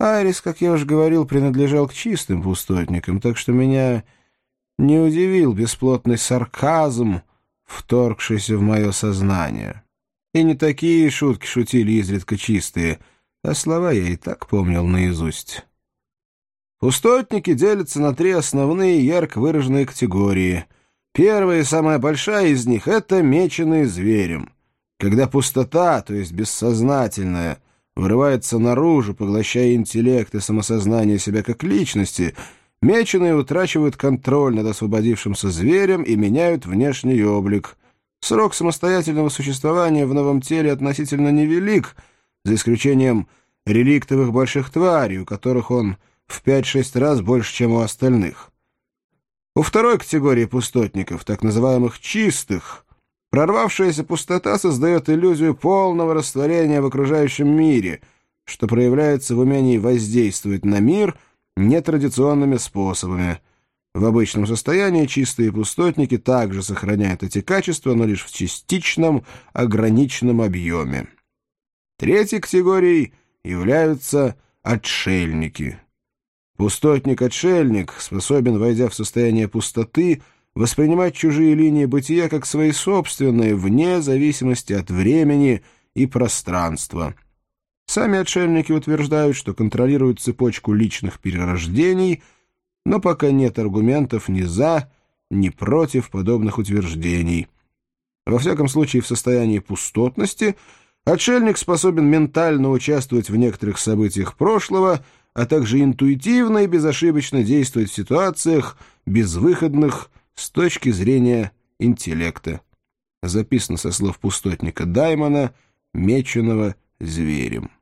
Айрис, как я уже говорил, принадлежал к чистым пустотникам, так что меня не удивил бесплотный сарказм, вторгшийся в мое сознание. И не такие шутки шутили изредка чистые, а слова я и так помнил наизусть. Пустотники делятся на три основные ярко выраженные категории. Первая и самая большая из них — это меченые зверем. Когда пустота, то есть бессознательная, вырывается наружу, поглощая интеллект и самосознание себя как личности, меченые утрачивают контроль над освободившимся зверем и меняют внешний облик. Срок самостоятельного существования в новом теле относительно невелик, за исключением реликтовых больших тварей, у которых он в 5-6 раз больше, чем у остальных. У второй категории пустотников, так называемых «чистых», прорвавшаяся пустота создает иллюзию полного растворения в окружающем мире, что проявляется в умении воздействовать на мир нетрадиционными способами. В обычном состоянии чистые пустотники также сохраняют эти качества, но лишь в частичном, ограниченном объеме. Третьей категорией являются отшельники. Пустотник-отшельник способен, войдя в состояние пустоты, воспринимать чужие линии бытия как свои собственные, вне зависимости от времени и пространства. Сами отшельники утверждают, что контролируют цепочку личных перерождений, но пока нет аргументов ни за, ни против подобных утверждений. Во всяком случае, в состоянии пустотности отшельник способен ментально участвовать в некоторых событиях прошлого, а также интуитивно и безошибочно действовать в ситуациях, безвыходных с точки зрения интеллекта. Записано со слов пустотника Даймона, меченого зверем.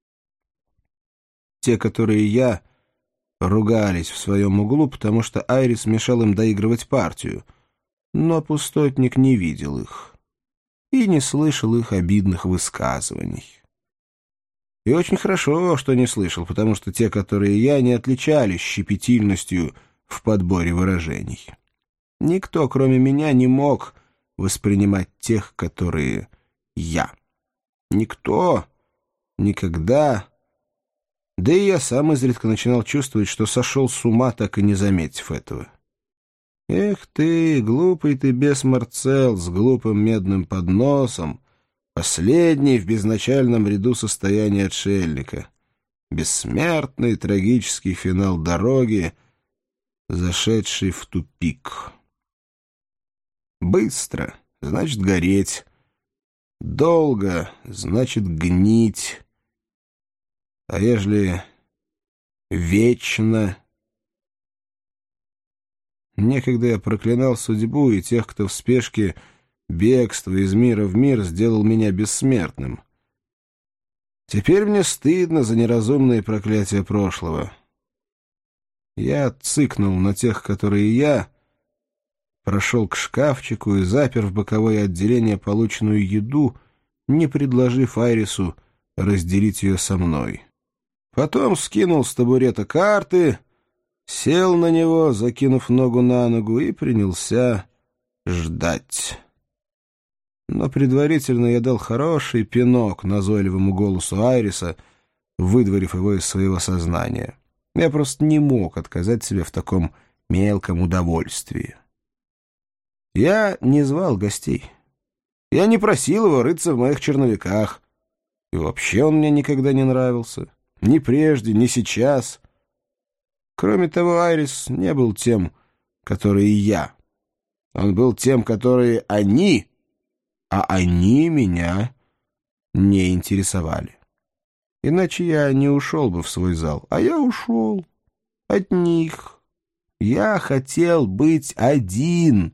Те, которые я, ругались в своем углу, потому что Айрис мешал им доигрывать партию, но пустотник не видел их и не слышал их обидных высказываний. И очень хорошо, что не слышал, потому что те, которые я, не отличались щепетильностью в подборе выражений. Никто, кроме меня, не мог воспринимать тех, которые я. Никто, никогда. Да и я сам изредка начинал чувствовать, что сошел с ума, так и не заметив этого. Эх ты, глупый ты бес Марцел с глупым медным подносом, последний в безначальном ряду состояния отшельника. Бессмертный трагический финал дороги, зашедший в тупик. Быстро — значит гореть. Долго — значит гнить. А ежели вечно... Некогда я проклинал судьбу и тех, кто в спешке бегства из мира в мир сделал меня бессмертным. Теперь мне стыдно за неразумные проклятия прошлого. Я цыкнул на тех, которые я, прошел к шкафчику и запер в боковое отделение полученную еду, не предложив Айрису разделить ее со мной. Потом скинул с табурета карты, сел на него, закинув ногу на ногу, и принялся ждать. Но предварительно я дал хороший пинок назойливому голосу Айриса, выдворив его из своего сознания. Я просто не мог отказать себе в таком мелком удовольствии. Я не звал гостей. Я не просил его рыться в моих черновиках. И вообще он мне никогда не нравился. Ни прежде, ни сейчас. Кроме того, Айрис не был тем, который я. Он был тем, которые они, а они меня не интересовали. Иначе я не ушел бы в свой зал. А я ушел от них. Я хотел быть один.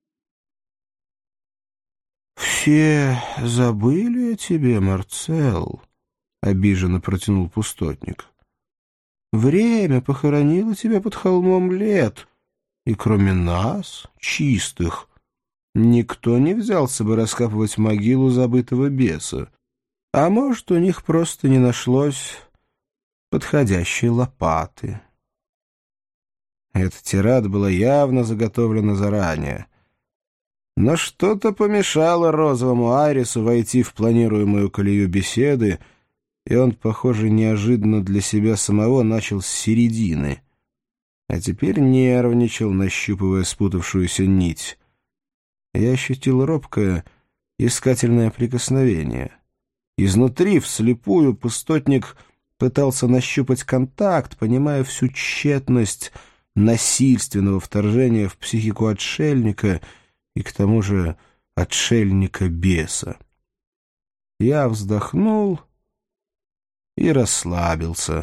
«Все забыли о тебе, Марцел», — обиженно протянул пустотник. «Время похоронило тебя под холмом лет, и кроме нас, чистых, никто не взялся бы раскапывать могилу забытого беса. А может, у них просто не нашлось подходящей лопаты». Эта тирада была явно заготовлена заранее. Но что-то помешало розовому Айрису войти в планируемую колею беседы, и он, похоже, неожиданно для себя самого начал с середины, а теперь нервничал, нащупывая спутавшуюся нить. Я ощутил робкое, искательное прикосновение. Изнутри, вслепую, пустотник пытался нащупать контакт, понимая всю тщетность насильственного вторжения в психику отшельника и, к тому же, отшельника-беса. Я вздохнул и расслабился.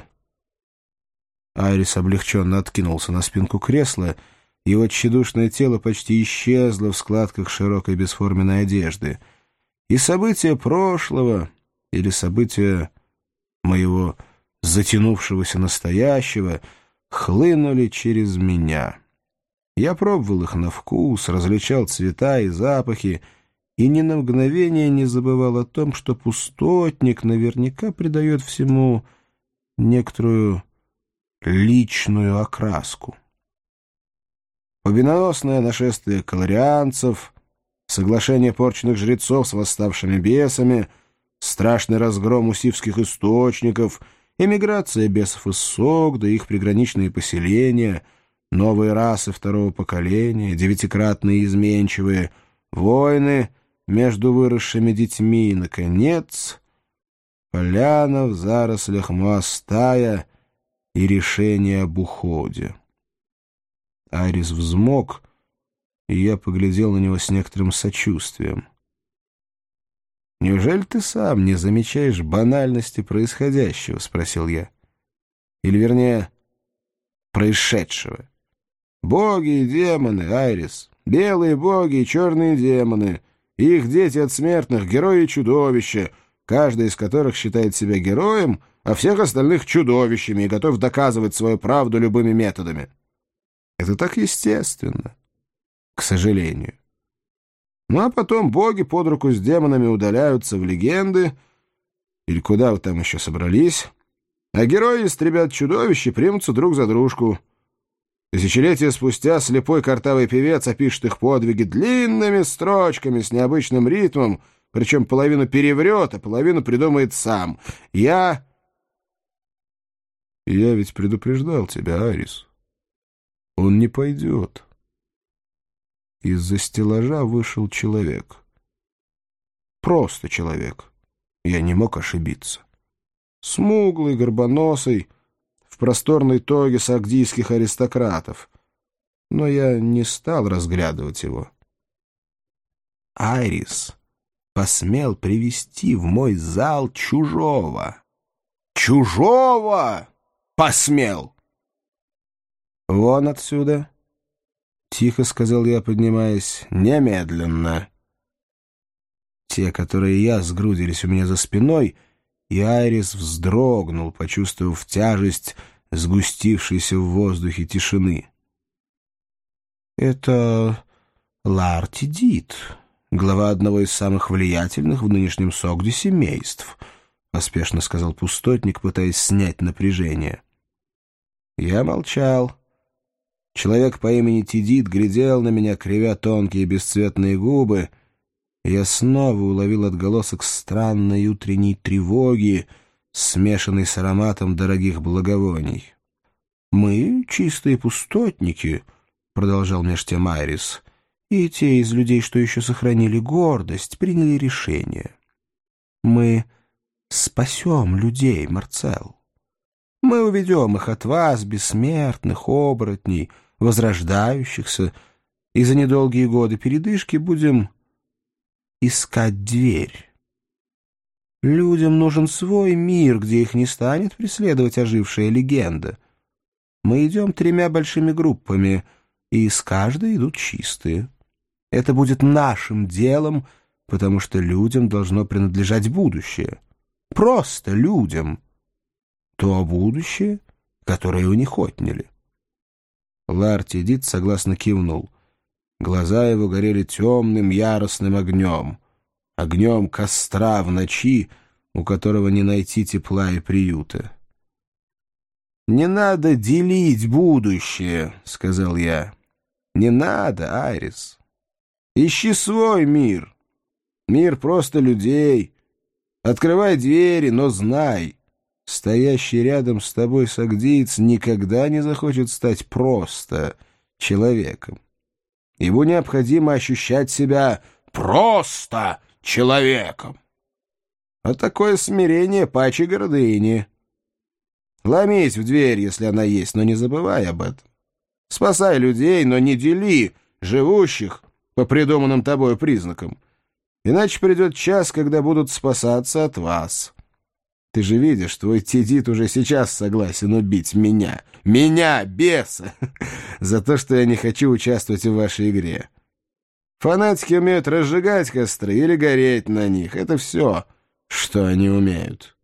Айрис облегченно откинулся на спинку кресла, его тщедушное тело почти исчезло в складках широкой бесформенной одежды. И события прошлого, или события моего затянувшегося настоящего, хлынули через меня. Я пробовал их на вкус, различал цвета и запахи, и ни на мгновение не забывал о том, что пустотник наверняка придает всему некоторую личную окраску. Победоносное нашествие колорианцев, соглашение порченных жрецов с восставшими бесами, страшный разгром усивских источников, эмиграция бесов из Согда, их приграничные поселения, новые расы второго поколения, девятикратные изменчивые, войны между выросшими детьми и, наконец, поляна в зарослях Муастая и решение об уходе. Айрис взмок, и я поглядел на него с некоторым сочувствием. «Неужели ты сам не замечаешь банальности происходящего?» — спросил я. «Или, вернее, происшедшего. Боги и демоны, Айрис, белые боги и черные демоны, их дети от смертных, герои и чудовища, каждый из которых считает себя героем, а всех остальных чудовищами и готов доказывать свою правду любыми методами. Это так естественно, к сожалению. Ну а потом боги под руку с демонами удаляются в легенды, или куда вы там еще собрались, а герои истребят чудовищ и примутся друг за дружку. Тысячелетия спустя слепой картавый певец опишет их подвиги длинными строчками с необычным ритмом, причем половину переврет, а половину придумает сам. Я ведь предупреждал тебя, Айрис. Он не пойдет. Из-за стеллажа вышел человек. Просто человек. Я не мог ошибиться. Смуглый, горбоносый, в просторной тоге сагдийских аристократов. Но я не стал разглядывать его. Айрис посмел привести в мой зал чужого. Чужого посмел! «Вон отсюда!» — тихо сказал я, поднимаясь. «Немедленно!» Те, которые я, сгрудились у меня за спиной, и Айрис вздрогнул, почувствовав тяжесть сгустившейся в воздухе тишины. «Это Ларти Дит, глава одного из самых влиятельных в нынешнем Согде семейств», — поспешно сказал пустотник, пытаясь снять напряжение. Я молчал. Человек по имени Тидит глядел на меня, кривя тонкие бесцветные губы, и я снова уловил отголосок странной утренней тревоги, смешанной с ароматом дорогих благовоний. «Мы чистые пустотники», — продолжал меж тем Айрис, «и те из людей, что еще сохранили гордость, приняли решение. Мы спасем людей, Марцел. Мы уведем их от вас, бессмертных, оборотней, возрождающихся, и за недолгие годы передышки будем искать дверь. Людям нужен свой мир, где их не станет преследовать ожившая легенда. Мы идем 3 большими группами, и из каждой идут чистые. Это будет нашим делом, потому что людям должно принадлежать будущее. Просто людям. То будущее, которое у них отняли». Ларти Дит согласно кивнул. Глаза его горели темным, яростным огнем. Огнем костра в ночи, у которого не найти тепла и приюта. «Не надо делить будущее», — сказал я. «Не надо, Айрис. Ищи свой мир. Мир просто людей. Открывай двери, но знай, стоящий рядом с тобой сагдиец никогда не захочет стать просто человеком. Ему необходимо ощущать себя просто человеком. А такое смирение паче гордыни. Ломись в дверь, если она есть, но не забывай об этом. Спасай людей, но не дели живущих по придуманным тобой признакам. Иначе придет час, когда будут спасаться от вас. Ты же видишь, твой Тедит уже сейчас согласен убить меня. Меня, беса! За то, что я не хочу участвовать в вашей игре. Фанатики умеют разжигать костры или гореть на них. Это все, что они умеют.